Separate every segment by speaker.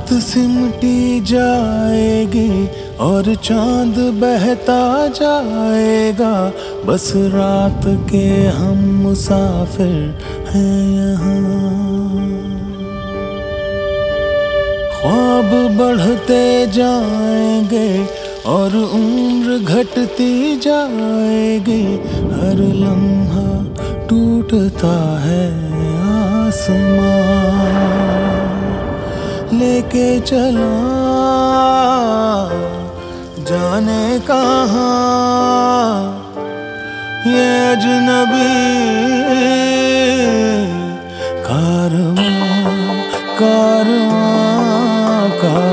Speaker 1: रात सिमटी जाएगी और चांद बहता जाएगा, बस रात के हम मुसाफिर हैं यहाँ। ख्वाब बढ़ते जाएंगे और उम्र घटती जाएगी, हर लम्हा टूटता है आसमां। लेके चला जाने कहाँ ये अजनबी कारवां कारवां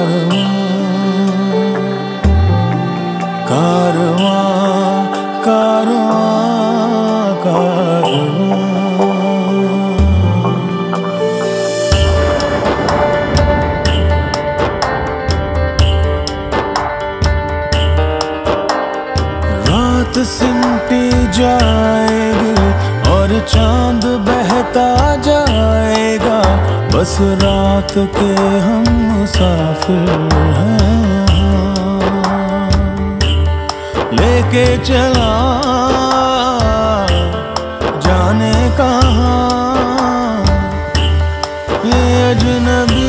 Speaker 1: कारवां कारवां कारवां कारवां। रात सिमटी जाएगी और चांद बहता जाएगा, बस रात के हम मुसाफिर हैं। लेके चला जाने कहाँ ये अजनबी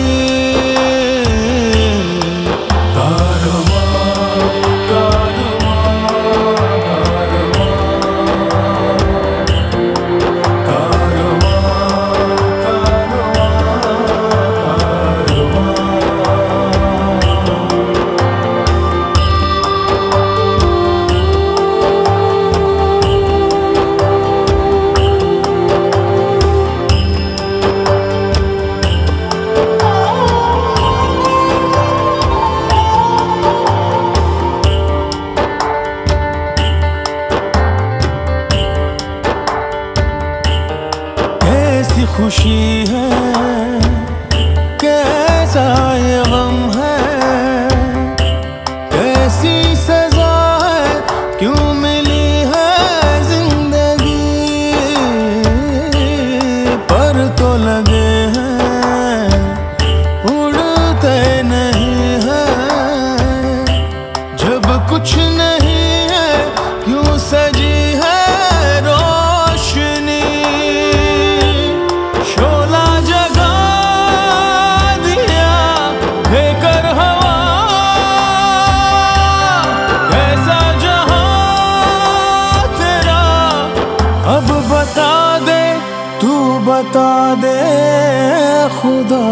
Speaker 1: खुशी है, कैसा ये गम है, कैसी सजा है, क्यों मिली है जिंदगी। पर तो लगे हैं उड़ते नहीं हैं, जब कुछ नहीं है क्यों सजी है रोशनी। शोला जगा दिया लेकर हवा, कैसा जहां तेरा अब बता दे, तू बता दे खुदा।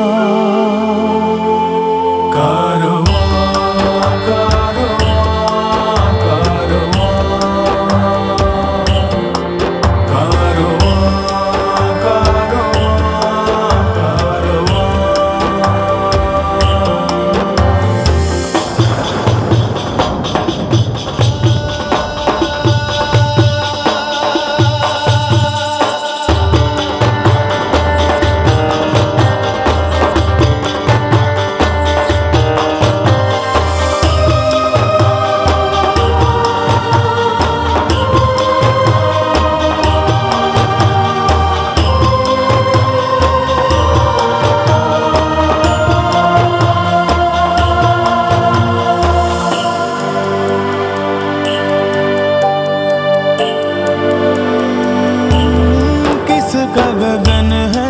Speaker 1: गगन है,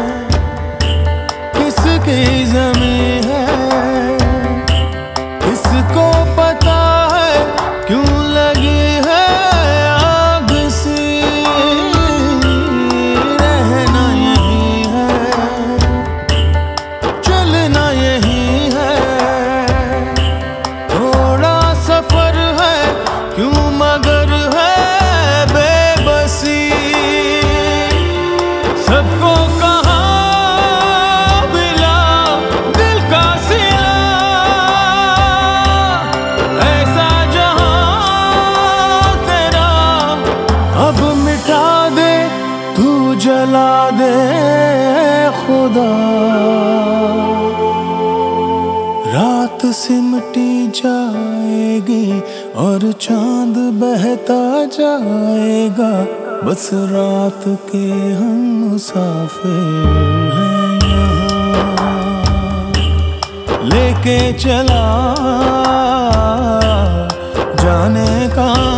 Speaker 1: किसकी ज़मीं है, किसको पता है क्यों लगी है आग सी। रहना यही है, चलना यही है, थोड़ा सफर है क्यों मगर है बेबसी। सबको कहाँ मिला दिल का सिला, ऐसा जहां तेरा अब मिटा दे, तू जला दे खुदा। रात सिमटी जाएगी और चांद बहता जाएगा, बस रात के हम मुसाफिर हैं यहाँ। लेके चला जाने कहाँ